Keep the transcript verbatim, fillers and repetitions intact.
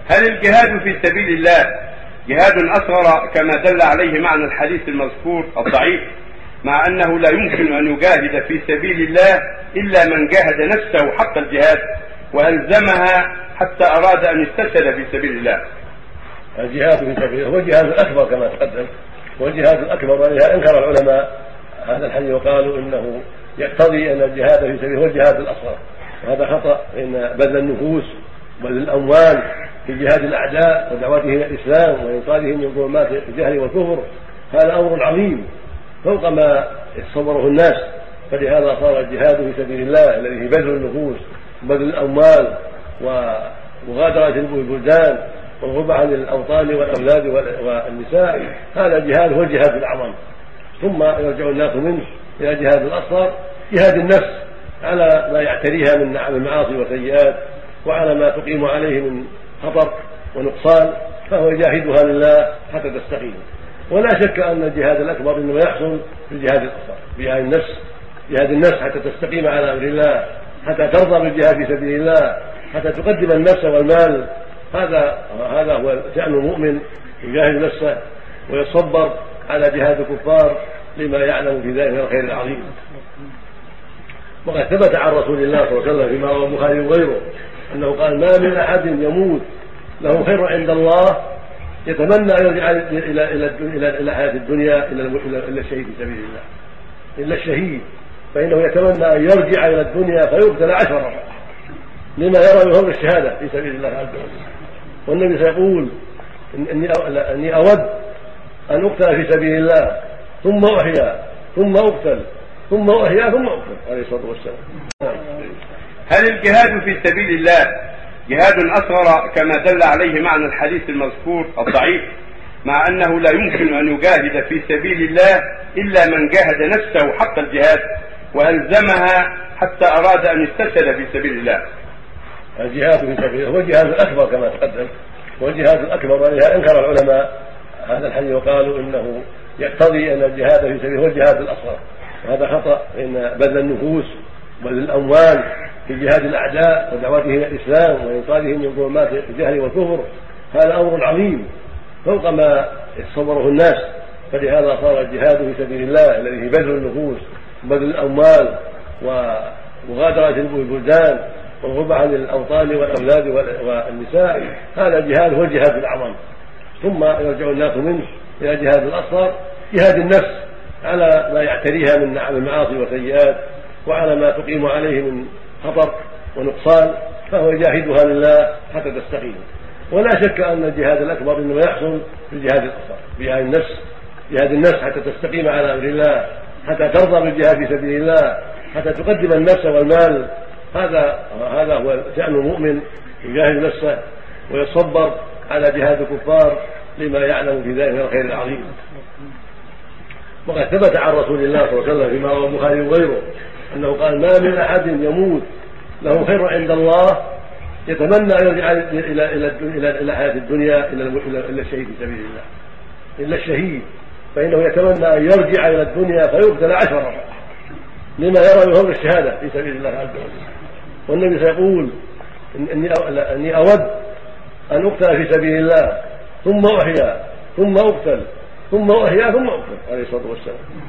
هل الجهاد في سبيل الله جهاد أصغر كما دل عليه معنى الحديث المذكور الضعيف، مع أنه لا يمكن أن يجاهد في سبيل الله إلا من جاهد نفسه حق الجهاد وألزمها حتى أراد أن يستشهد في سبيل الله؟ الجهاد في سبيل الله هو الجهاد الأكبر كما تقدم، والجهاد الأكبر ولهذا أنكر العلماء هذا الحديث وقالوا إنه يقتضي أن الجهاد في سبيل الله هو الجهاد الأصغر، وهذا خطأ. إن بذل النفوس وبذل الأموال في جهاد الأعداء ودعوتهم إلى الإسلام وإنقاذهم من ظلمات الجهل والكفر هذا أمر عظيم فوق ما يتصوره الناس، فلهذا صار الجهاد في سبيل الله الذي بذل النفوس وبذل الأموال ومغادرة البلدان والغربة عن الأوطان والأولاد والنساء، هذا الجهاد هو الجهاد الأعظم. ثم يرجع الناس منه إلى الجهاد الأصغر، جهاد النفس على ما يعتريها من المعاصي والسيئات وعلى ما تقيم عليه من خطر ونقصان، فهو يجاهدها لله حتى تستقيم. ولا شك أن الجهاد الأكبر إنما يحصل في الجهاد الأصغر، بجهاد النفس جهاد النفس حتى تستقيم على أمر الله، حتى ترضى بالجهاد في سبيل الله، حتى تقدم النفس والمال. هذا هذا هو شأن المؤمن، يجاهد نفسه ويصبر على جهاد الكفار لما يعلم في ذلك من الخير العظيم. وقد ثبت عن رسول الله صلى الله عليه وسلم فيما رواه البخاري وغيره أنه قال: ما من أحد يموت له خير عند الله يتمنى أن يرجع إلى إلى إلى حياة الدنيا إلى الشهيد في سبيل الله، إلا الشهيد فإنه يتمنى أن يرجع إلى الدنيا فيقتل عشر مرات لما يرى من فضل الشهادة في سبيل الله عز وجل. والنبي سيقول: إني إني أود أن أقتل في سبيل الله ثم أحيا ثم أقتل ثم أحيا ثم أقتل عليه الصلاة والسلام. هل الجهاد في سبيل الله جهاد أصغر كما دل عليه معنى الحديث المذكور الضعيف، مع أنه لا يمكن أن يجاهد في سبيل الله إلا من جاهد نفسه حق الجهاد وألزمها حتى أراد أن يستشهد في سبيل الله؟ الجهاد في سبيل الله هو الجهاد الأكبر كما تقدم، والجهاد الأكبر ولهذا أنكر العلماء هذا الحديث وقالوا إنه يقتضي أن الجهاد في سبيل الله هو الجهاد الأصغر، وهذا خطأ. إن بذل النفوس وبذل الأموال في جهاد الأعداء ودعوتهم إلى الإسلام وإنقاذهم من ظلمات الجهل والكفر هذا أمر عظيم فوق ما يتصوره الناس، فلهذا صار الجهاد في سبيل الله الذي بذل النفوس وبذل الأموال ومغادرة البلدان والغربة عن الأوطان والأولاد والنساء، هذا الجهاد هو الجهاد الأعظم. ثم يرجع الناس منه إلى الجهاد الأصغر، جهاد النفس على ما يعتريها من المعاصي والسيئات وعلى ما تقيم عليه من خطر ونقصان، فهو يجاهدها لله حتى تستقيم. ولا شك أن الجهاد الأكبر إنما يحصل في الجهاد الأصغر، بجهاد النفس جهاد النفس حتى تستقيم على أمر الله، حتى ترضى بالجهاد في سبيل الله، حتى تقدم النفس والمال. هذا هذا هو شأن المؤمن، يجاهد نفسه ويصبر على جهاد الكفار لما يعلم في ذلك من الخير العظيم. وقد ثبت عن رسول الله صلى الله عليه وسلم فيما رواه البخاري وغيره أنه قال: ما من أحد يموت له خير عند الله يتمنى أن يرجع إلى إلى إلى حياة الدنيا إلى الشهيد في سبيل الله، إلا الشهيد فإنه يتمنى أن يرجع إلى الدنيا فيقتل عشر مرات لما يرى من فضل الشهادة في سبيل الله عز وجل. والنبي سيقول: إني إني أود أن أقتل في سبيل الله ثم أحيا ثم أقتل ثم أحيا ثم أقتل عليه الصلاة والسلام.